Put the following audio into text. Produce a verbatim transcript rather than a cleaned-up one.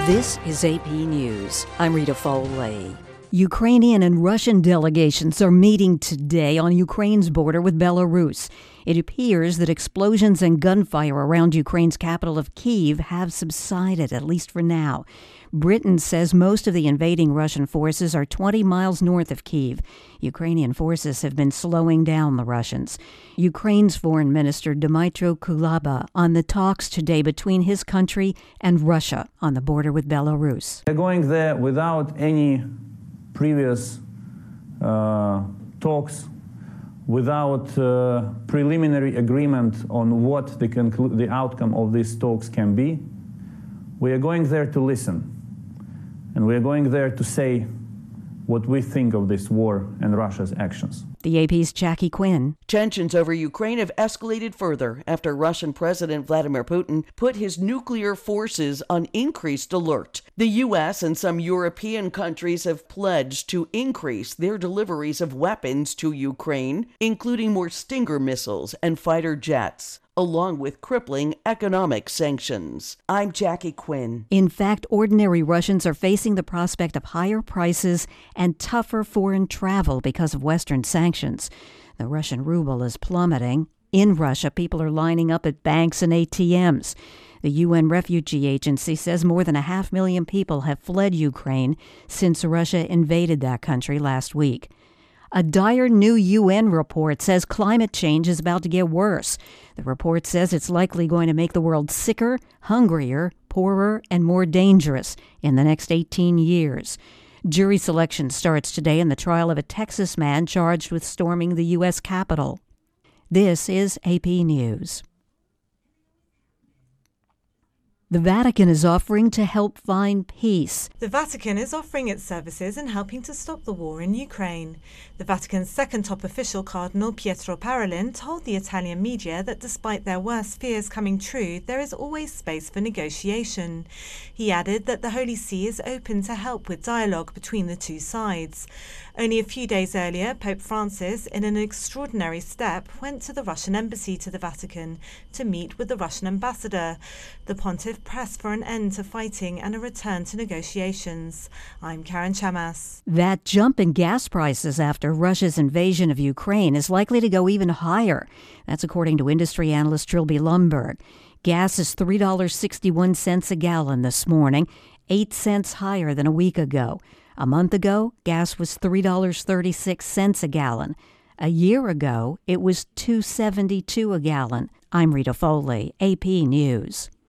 This is A P News. I'm Rita Foley. Ukrainian and Russian delegations are meeting today on Ukraine's border with Belarus. It appears that explosions and gunfire around Ukraine's capital of Kyiv have subsided, at least for now. Britain says most of the invading Russian forces are twenty miles north of Kyiv. Ukrainian forces have been slowing down the Russians. Ukraine's Foreign Minister Dmytro Kuleba on the talks today between his country and Russia on the border with Belarus. They're going there without any previous uh, talks, without uh, preliminary agreement on what the, conclu- the outcome of these talks can be. We are going there to listen, and we are going there to say what we think of this war and Russia's actions. The A P's Jackie Quinn. Tensions over Ukraine have escalated further after Russian President Vladimir Putin put his nuclear forces on increased alert. The U S and some European countries have pledged to increase their deliveries of weapons to Ukraine, including more Stinger missiles and fighter jets, along with crippling economic sanctions. I'm Jackie Quinn. In fact, ordinary Russians are facing the prospect of higher prices and tougher foreign travel because of Western sanctions. The Russian ruble is plummeting. In Russia, people are lining up at banks and A T Ms. The U N Refugee Agency says more than a half million people have fled Ukraine since Russia invaded that country last week. A dire new U N report says climate change is about to get worse. The report says it's likely going to make the world sicker, hungrier, poorer, and more dangerous in the next eighteen years. Jury selection starts today in the trial of a Texas man charged with storming the U S Capitol. This is A P News. The Vatican is offering to help find peace. The Vatican is offering its services in helping to stop the war in Ukraine. The Vatican's second top official, Cardinal Pietro Parolin, told the Italian media that despite their worst fears coming true, there is always space for negotiation. He added that the Holy See is open to help with dialogue between the two sides. Only a few days earlier, Pope Francis, in an extraordinary step, went to the Russian embassy to the Vatican to meet with the Russian ambassador. The pontiff pressed for an end to fighting and a return to negotiations. I'm Karen Chamas. That jump in gas prices after Russia's invasion of Ukraine is likely to go even higher. That's according to industry analyst Trilby Lundberg. Gas is three dollars and sixty-one cents a gallon this morning, eight cents higher than a week ago. A month ago, gas was three dollars and thirty-six cents a gallon. A year ago, it was two dollars and seventy-two cents a gallon. I'm Rita Foley, A P News.